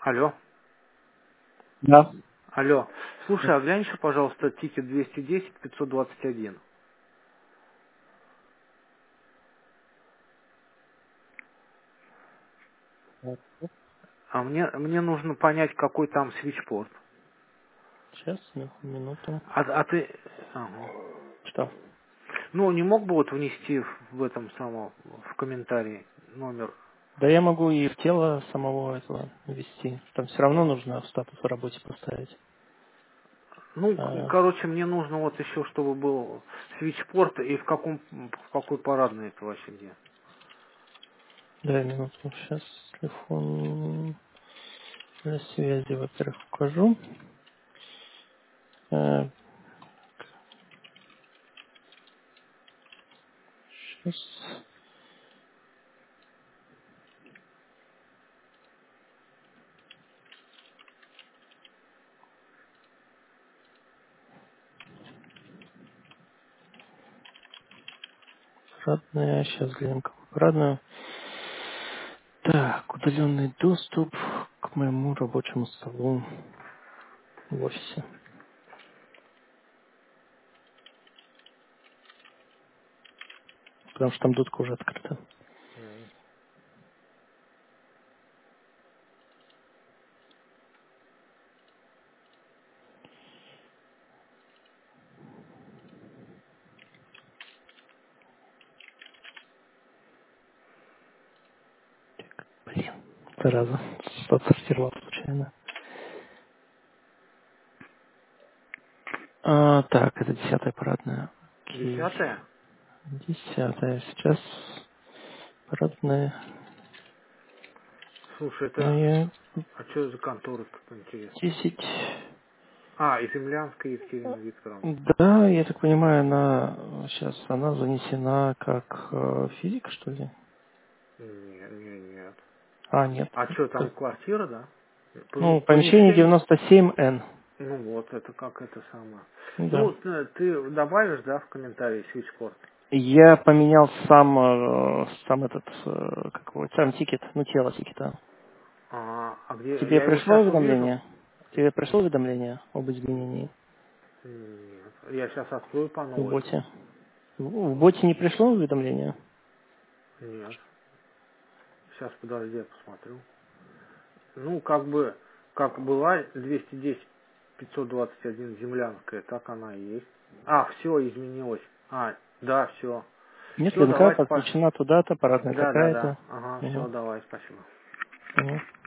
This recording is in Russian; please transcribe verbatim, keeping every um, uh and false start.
Алло. Да. Алло. Слушай, а глянь еще, пожалуйста, тикет двести десять пятьсот двадцать один. А мне, мне нужно понять, какой там свитчпорт. Сейчас, минуту. А, а ты... Ага. Что? Ну, не мог бы вот внести в, в этом самом, в комментарии номер? Да я могу и в тело самого этого ввести. Там все равно нужно в статус о работе поставить. Ну, к- А, короче, мне нужно вот еще, чтобы был свитчпорт и в каком, в какой парадной это вообще где. да, минуту. Сейчас телефон для связи, во-первых, укажу. А, сейчас. Парадная. Сейчас глянем, какую парадную. Так, удаленный доступ к моему рабочему столу в офисе. Потому что там дудка уже открыта. М. Блин, зараза. Отсортировал случайно. А, так, это десятая парадная. Окей. Десятая? Десятая. Сейчас парадная. Слушай, это... Моя А что за контора, как интересно? десять. А, и Землянская Екатерина Викторовна. Да, я так понимаю, она сейчас она занесена как э, физик, что ли? Нет, нет, нет. А, нет. А что, там Как- квартира, да? Поме- Ну, помещение Помещение? девяносто семь эн. Ну вот, это как это самое. Да. Ну, т- ты добавишь, да, в комментарии свитчпорт? Я поменял сам, э, сам этот, э, как его, сам тикет, ну, тело тикета. А, а где? Тебе Я его пришло сейчас увижу? уведомление? Тебе пришло уведомление об изменении Нет. Я сейчас открою по в новой. боте? В в боте не пришло уведомление? Нет. Сейчас, подожди, я посмотрю. Ну, как бы, как была двести десять пятьсот двадцать один землянская, так она и есть. А, все изменилось. А, да, все. Нет, Все, ДНК давайте по... подключена туда-то, парадная Да, да, да. такая-то. Ага, все, Угу. давай, спасибо. Угу.